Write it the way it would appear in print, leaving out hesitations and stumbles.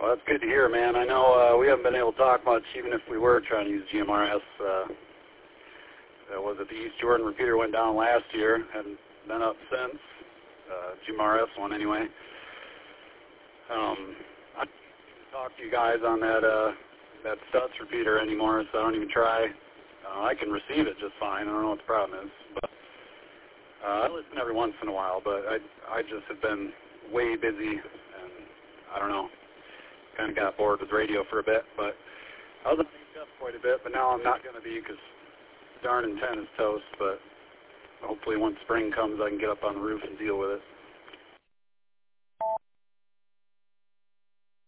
Well, that's good to hear, man. I know we haven't been able to talk much, even if we were trying to use GMRS. Was it the East Jordan repeater went down last year, hadn't been up since. GMRS one anyway. I don't talk to you guys on that Stutz repeater anymore, so I don't even try. I can receive it just fine. I don't know what the problem is, but I listen every once in a while. But I just have been way busy, and I don't know. Kind of got bored with radio for a bit, but I was up quite a bit. But now I'm not going to be because darn antenna's toast. But hopefully, once spring comes, I can get up on the roof and deal with it.